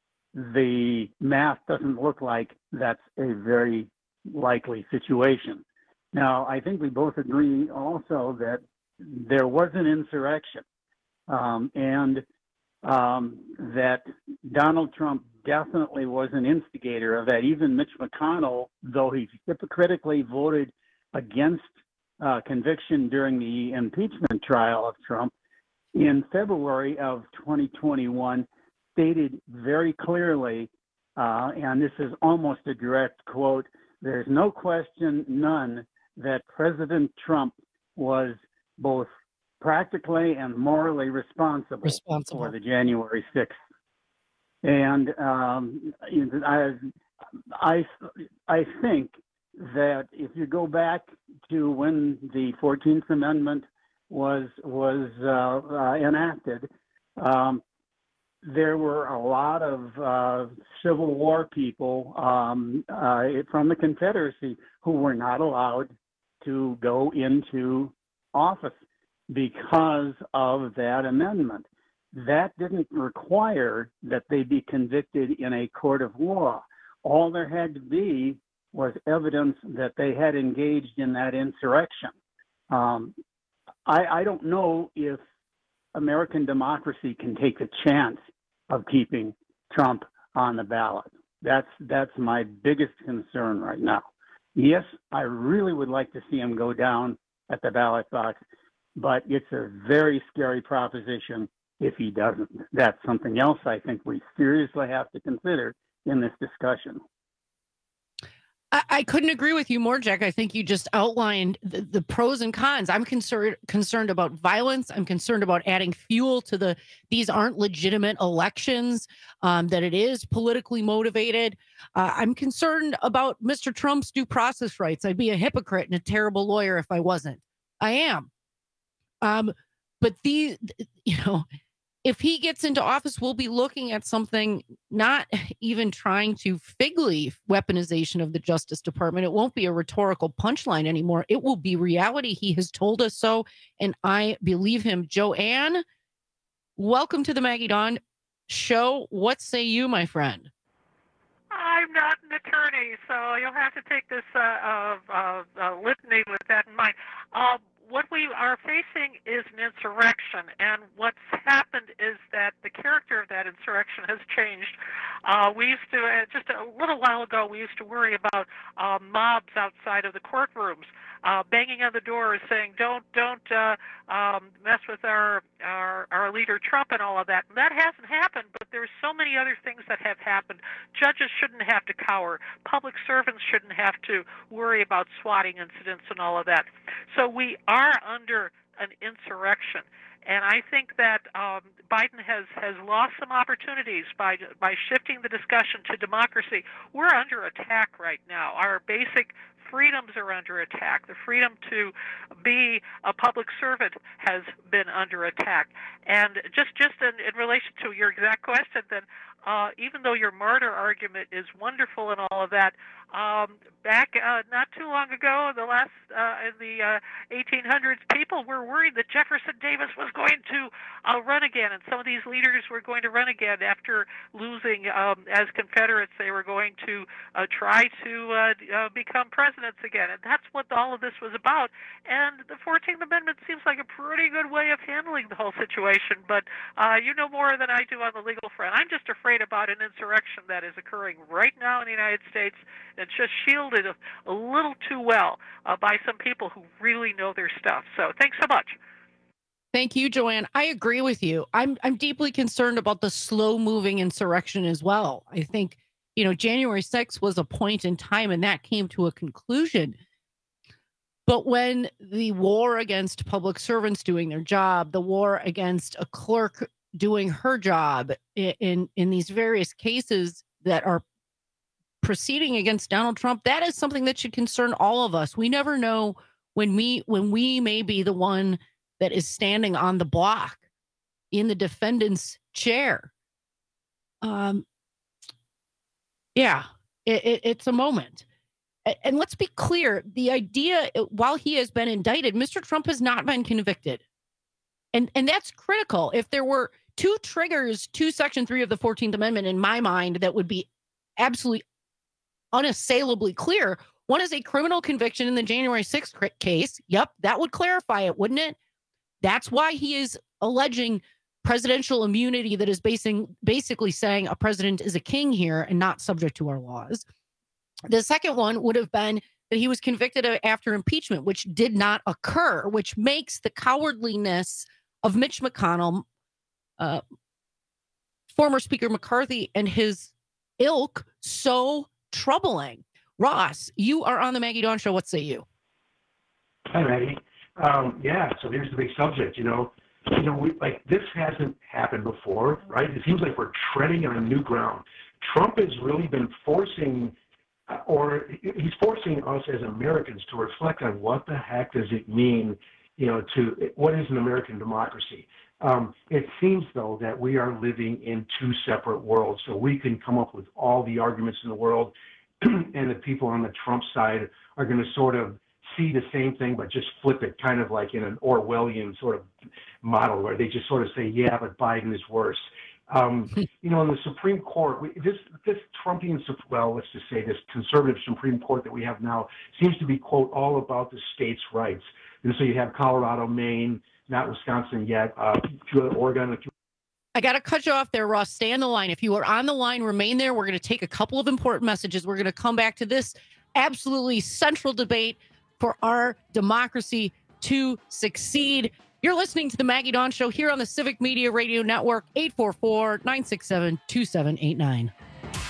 the math doesn't look like that's a very likely situation. Now, I think we both agree also that there was an insurrection um, and um, that Donald Trump definitely was an instigator of that. Even Mitch McConnell, though he hypocritically voted against uh, conviction during the impeachment trial of Trump, in February of twenty twenty-one, stated very clearly, uh, and this is almost a direct quote, "There's no question, none, that President Trump was both practically and morally responsible, responsible. for the January sixth." And um, I, I, I think that if you go back to when the fourteenth Amendment was was uh, uh, enacted, um, there were a lot of uh, Civil War people um, uh, from the Confederacy who were not allowed to go into office because of that amendment. That didn't require that they be convicted in a court of law. All there had to be was evidence that they had engaged in that insurrection. Um, I, I don't know if American democracy can take a chance of keeping Trump on the ballot. That's that's my biggest concern right now. Yes, I really would like to see him go down at the ballot box, but it's a very scary proposition if he doesn't. That's something else I think we seriously have to consider in this discussion. I, I couldn't agree with you more, Jack. I think you just outlined the, the pros and cons. I'm concerned concerned about violence. I'm concerned about adding fuel to the these aren't legitimate elections, um, that it is politically motivated. Uh, I'm concerned about Mister Trump's due process rights. I'd be a hypocrite and a terrible lawyer if I wasn't. I am. Um, but these, you know, if he gets into office, we'll be looking at something, not even trying to fig leaf weaponization of the Justice Department. It won't be a rhetorical punchline anymore. It will be reality. He has told us so, and I believe him. Joanne, welcome to the Maggie Dawn Show. What say you, my friend? I'm not an attorney, so you'll have to take this uh, uh, uh, uh, litany with that in mind. Uh, What we are facing is an insurrection, and what's happened is that the character of that insurrection has changed. Uh, we used to, uh, just a little while ago, we used to worry about uh, mobs outside of the courtrooms, uh, banging on the doors saying, don't don't uh, um, mess with our, our, our leader Trump and all of that. And that hasn't happened, but there's so many other things that have happened. Judges shouldn't have to cower. Public servants shouldn't have to worry about swatting incidents and all of that. So we are under an insurrection. And I think that um, Biden has, has lost some opportunities by by shifting the discussion to democracy. We're under attack right now. Our basic freedoms are under attack. The freedom to be a public servant has been under attack. And just, just in, in relation to your exact question, then, uh, even though your martyr argument is wonderful and all of that, um, back uh, not too long ago, in the last uh, in the uh, eighteen hundreds, people were worried that Jefferson Davis was going to uh, run again, and some of these leaders were going to run again after losing um, as Confederates. They were going to uh, try to uh, uh, become presidents again, and that's what all of this was about. And the fourteenth Amendment seems like a pretty good way of handling the whole situation, but uh, you know more than I do on the legal front. I'm just afraid about an insurrection that is occurring right now in the United States. It's just shielded a, a little too well uh, by some people who really know their stuff. So thanks so much. Thank you, Joanne. I agree with you. I'm I'm deeply concerned about the slow-moving insurrection as well. I think, you know, January sixth was a point in time, and that came to a conclusion. But when the war against public servants doing their job, the war against a clerk doing her job in in, in these various cases that are proceeding against Donald Trump, that is something that should concern all of us. We never know when we when we may be the one that is standing on the block in the defendant's chair. Um, yeah, it, it, it's a moment. And let's be clear, the idea, while he has been indicted, Mister Trump has not been convicted. And, and that's critical. If there were two triggers to Section three of the fourteenth Amendment, in my mind, that would be absolutely unassailably clear. One is a criminal conviction in the January sixth case. Yep, that would clarify it, wouldn't it? That's why he is alleging presidential immunity that is basing, basically saying a president is a king here and not subject to our laws. The second one would have been that he was convicted of after impeachment, which did not occur, which makes the cowardliness of Mitch McConnell, uh, former Speaker McCarthy, and his ilk so troubling. Ross, you are on the Maggie Dawn Show. What say you? Hi, Maggie. Um, yeah, so here's the big subject. You know, you know, we, like this hasn't happened before, right? It seems like we're treading on new ground. Trump has really been forcing, uh, or he's forcing us as Americans to reflect on what the heck does it mean, you know, to what is an American democracy. Um, it seems, though, that we are living in two separate worlds. So we can come up with all the arguments in the world, and the people on the Trump side are going to sort of see the same thing, but just flip it, kind of like in an Orwellian sort of model where they just sort of say, yeah, but Biden is worse. Um, you know, in the Supreme Court, we, this this Trumpian, well, let's just say this conservative Supreme Court that we have now seems to be, quote, all about the states' rights. And so you have Colorado, Maine, not Wisconsin yet, uh, Oregon. I got to cut you off there, Ross. Stay on the line. If you are on the line, remain there. We're going to take a couple of important messages. We're going to come back to this absolutely central debate for our democracy to succeed. You're listening to the Maggie Dawn Show here on the Civic Media Radio Network, eight four four, nine six seven, two seven eight nine.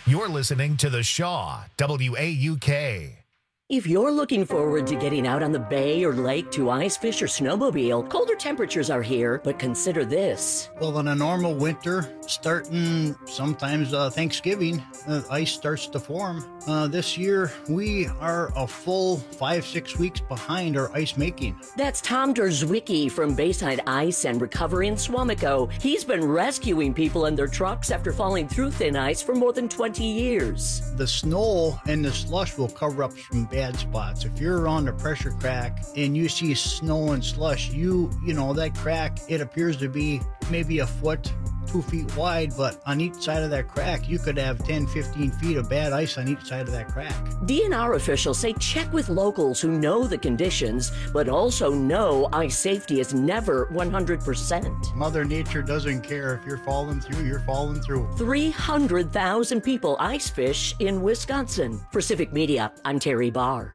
You're listening to The Shaw, W A U K. If you're looking forward to getting out on the bay or lake to ice fish or snowmobile, colder temperatures are here, but consider this. Well, in a normal winter, starting sometimes uh, Thanksgiving, uh, ice starts to form. Uh, this year, we are a full five, six weeks behind our ice making. That's Tom Derzwicki from Bayside Ice and Recovery in Swamico. He's been rescuing people and their trucks after falling through thin ice for more than twenty years. The snow and the slush will cover up some bad spots. If you're around a pressure crack and you see snow and slush, you, you know, that crack, it appears to be maybe a foot, two feet wide, but on each side of that crack, you could have ten, fifteen feet of bad ice on each side of that crack. D N R officials say check with locals who know the conditions, but also know ice safety is never one hundred percent. Mother Nature doesn't care. If you're falling through, you're falling through. three hundred thousand people ice fish in Wisconsin. For Civic Media, I'm Terry Barr.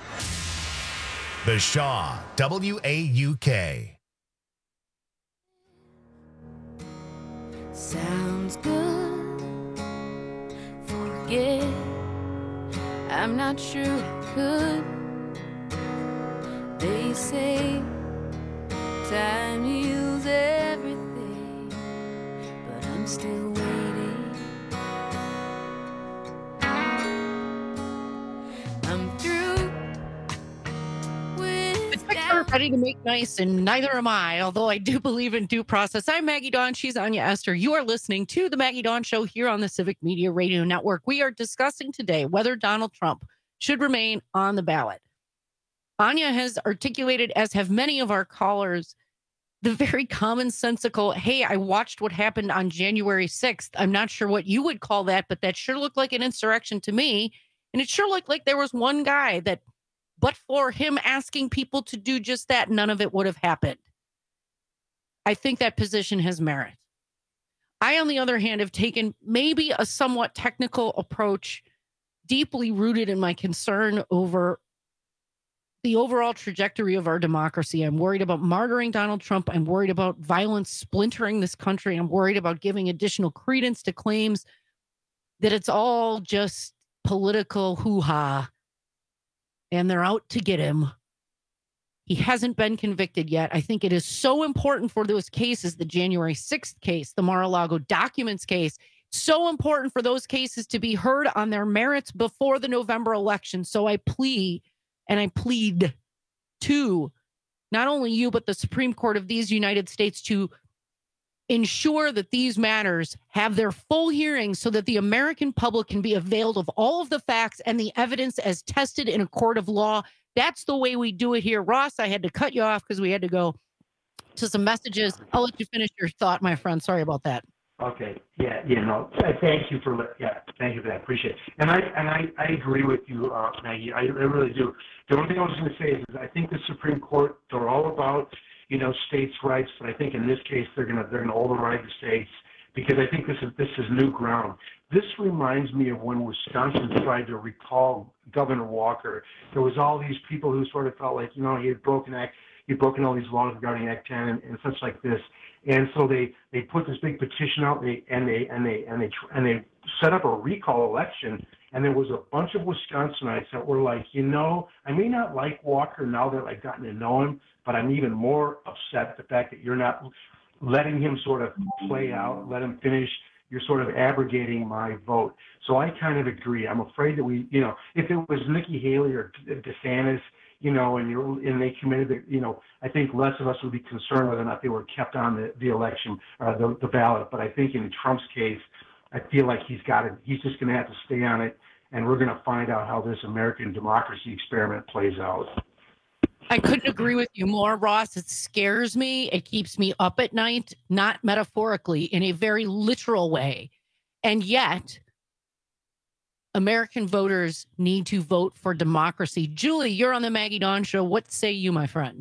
The Shaw, W A U K. Sounds good. Forget. I'm not sure I could. They say time heals everything, but I'm still waiting. I'm through with. The checks are ready to make nice, and neither am I, although I do believe in due process. I'm Maggie Dawn. She's Anya Esther. You are listening to the Maggie Dawn Show here on the Civic Media Radio Network. We are discussing today whether Donald Trump should remain on the ballot. Anya has articulated, as have many of our callers, the very commonsensical, hey, I watched what happened on January sixth. I'm not sure what you would call that, but that sure looked like an insurrection to me. And it sure looked like there was one guy that, but for him asking people to do just that, none of it would have happened. I think that position has merit. I, on the other hand, have taken maybe a somewhat technical approach, deeply rooted in my concern over the overall trajectory of our democracy. I'm worried about martyring Donald Trump. I'm worried about violence splintering this country. I'm worried about giving additional credence to claims that it's all just political hoo-ha and they're out to get him. He hasn't been convicted yet. I think it is so important for those cases, the January sixth case, the Mar-a-Lago documents case, so important for those cases to be heard on their merits before the November election. So I plea and I plead to not only you, but the Supreme Court of these United States to ensure that these matters have their full hearings so that the American public can be availed of all of the facts and the evidence as tested in a court of law. That's the way we do it here. Ross, I had to cut you off because we had to go to some messages. I'll let you finish your thought, my friend. Sorry about that. Okay. Yeah. You know. Thank you for. Yeah. Thank you for that. Appreciate it. And I and I, I agree with you, uh, Maggie. I, I really do. The only thing I was going to say is, is I think the Supreme Court, they're all about, you know, states' rights, but I think in this case they're gonna they're gonna override the states because I think this is this is new ground. This reminds me of when Wisconsin tried to recall Governor Walker. There was all these people who sort of felt like, you know, he had broken act, he had broken all these laws regarding Act ten and, and such like this. And so they, they put this big petition out, and they and they and they and they and they set up a recall election. And there was a bunch of Wisconsinites that were like, you know, I may not like Walker now that I've gotten to know him, but I'm even more upset at the fact that you're not letting him sort of play out, let him finish. You're sort of abrogating my vote. So I kind of agree. I'm afraid that we, you know, if it was Nikki Haley or DeSantis, you know, and you're and they committed, the, you know, I think less of us would be concerned whether or not they were kept on the, the election or the, the ballot. But I think in Trump's case, I feel like he's got it. He's just going to have to stay on it, and we're going to find out how this American democracy experiment plays out. I couldn't agree with you more, Ross. It scares me. It keeps me up at night, not metaphorically, in a very literal way. And yet, American voters need to vote for democracy. Julie, you're on the Maggie Dawn Show. What say you, my friend?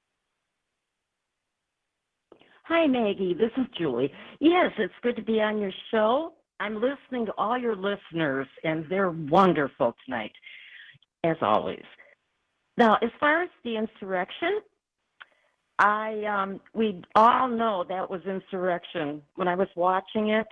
Hi, Maggie. This is Julie. Yes, it's good to be on your show. I'm listening to all your listeners, and they're wonderful tonight, as always. Now, as far as the insurrection, I um, we all know that was insurrection. When I was watching it,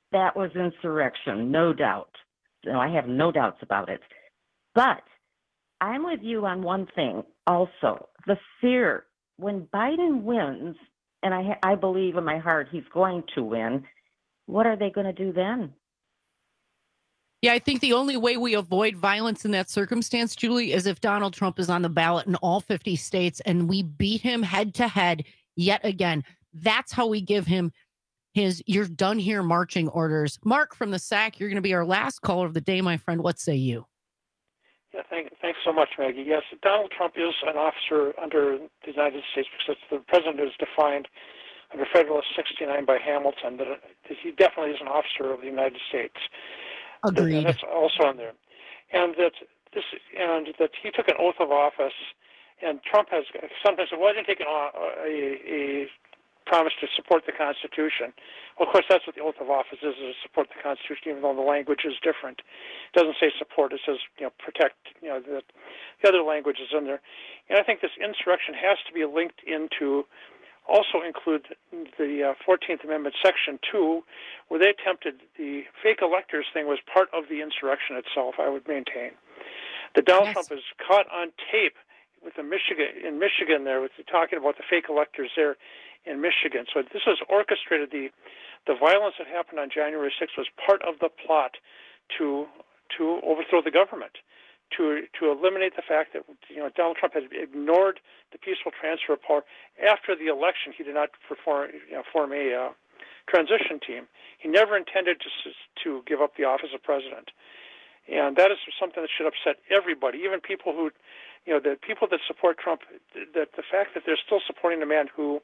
that was insurrection, no doubt. No, I have no doubts about it. But I'm with you on one thing also. The fear, when Biden wins, and I, I believe in my heart he's going to win, what are they going to do then? Yeah, I think the only way we avoid violence in that circumstance, Julie, is if Donald Trump is on the ballot in all fifty states and we beat him head to head yet again. That's how we give him his "you're done here" marching orders. Mark from the S A C, you're going to be our last caller of the day, my friend. What say you? Yeah, thank, thanks so much, Maggie. Yes, Donald Trump is an officer under the United States because the president is defined under Federalist sixty-nine by Hamilton, that he definitely is an officer of the United States. Agreed. And that's also in there. And that this and that he took an oath of office, and Trump has sometimes said, well, I didn't take an, a, a promise to support the Constitution. Well, of course, that's what the oath of office is, is to support the Constitution, even though the language is different. It doesn't say support, it says, you know, protect, you know, the, the other language is in there. And I think this insurrection has to be linked into, also include the uh, fourteenth Amendment, Section two, where they attempted, the fake electors thing was part of the insurrection itself, I would maintain. That Donald yes. Trump is caught on tape with the Michigan, in Michigan there, with talking about the fake electors there in Michigan. So this was orchestrated. The the violence that happened on January sixth was part of the plot to to overthrow the government, to to eliminate the fact that, you know, Donald Trump had ignored the peaceful transfer of power. After the election, he did not perform, you know, form a uh, transition team. He never intended to to give up the office of president, and that is something that should upset everybody, even people who, you know, the people that support Trump. That the fact that they're still supporting a man who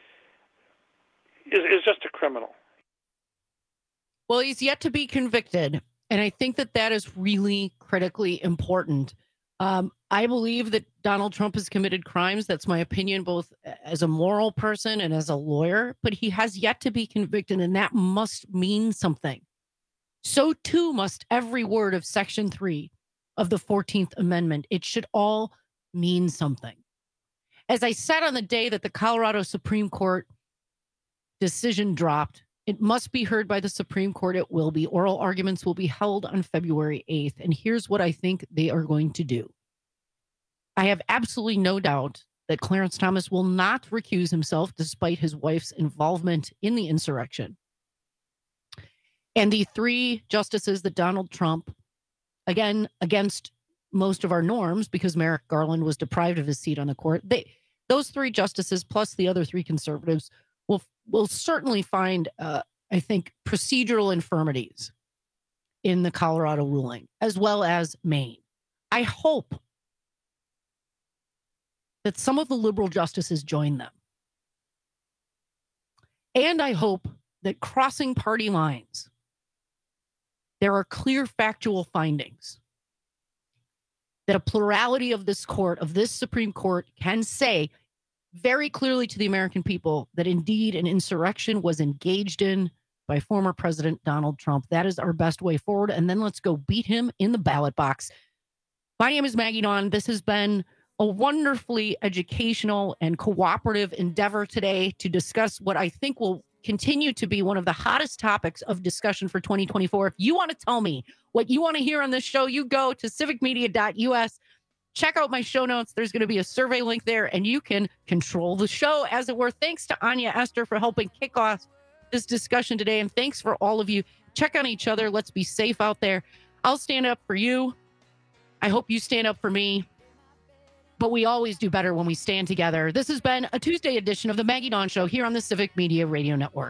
is is just a criminal. Well, he's yet to be convicted. And I think that that is really critically important. Um, I believe that Donald Trump has committed crimes. That's my opinion, both as a moral person and as a lawyer. But he has yet to be convicted, and that must mean something. So, too, must every word of Section three of the fourteenth Amendment. It should all mean something. As I said on the day that the Colorado Supreme Court decision dropped, it must be heard by the Supreme Court. It will be. Oral arguments will be held on February eighth. And here's what I think they are going to do. I have absolutely no doubt that Clarence Thomas will not recuse himself despite his wife's involvement in the insurrection. And the three justices that Donald Trump, again, against most of our norms, because Merrick Garland was deprived of his seat on the court, they, those three justices plus the other three conservatives will will certainly find, uh, I think, procedural infirmities in the Colorado ruling, as well as Maine. I hope that some of the liberal justices join them. And I hope that crossing party lines, there are clear factual findings that a plurality of this court, of this Supreme Court, can say very clearly to the American people that indeed an insurrection was engaged in by former President Donald Trump. That is our best way forward. And then let's go beat him in the ballot box. My name is Maggie Dawn. This has been a wonderfully educational and cooperative endeavor today to discuss what I think will continue to be one of the hottest topics of discussion for twenty twenty-four. If you want to tell me what you want to hear on this show, you go to civic media dot U S. Check out my show notes. There's going to be a survey link there, and you can control the show, as it were. Thanks to Anya Esther for helping kick off this discussion today, and thanks for all of you. Check on each other. Let's be safe out there. I'll stand up for you. I hope you stand up for me. But we always do better when we stand together. This has been a Tuesday edition of the Maggie Dawn Show here on the Civic Media Radio Network.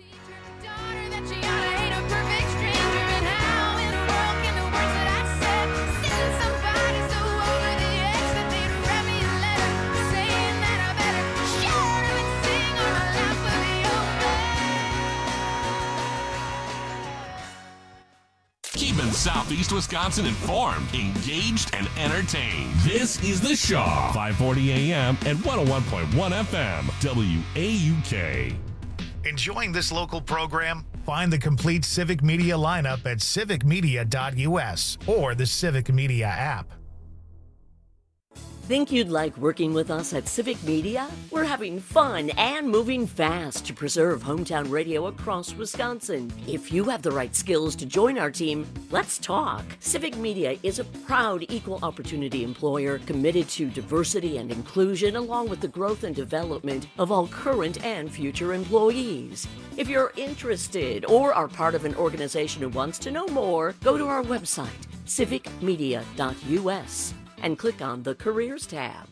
Keeping Southeast Wisconsin informed, engaged, and entertained. This is The Shaw, five forty A M and one oh one point one F M, W A U K. Enjoying this local program? Find the complete Civic Media lineup at civic media dot U S or the Civic Media app. Think you'd like working with us at Civic Media? We're having fun and moving fast to preserve hometown radio across Wisconsin. If you have the right skills to join our team, let's talk. Civic Media is a proud equal opportunity employer committed to diversity and inclusion, along with the growth and development of all current and future employees. If you're interested or are part of an organization who wants to know more, go to our website, civic media dot u s, and click on the Careers tab.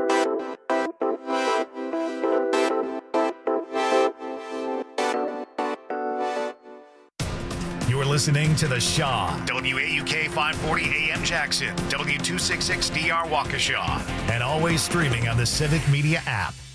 You're listening to The Shaw, W A U K five forty A M Jackson, W two sixty-six D R Waukesha, and always streaming on the Civic Media app.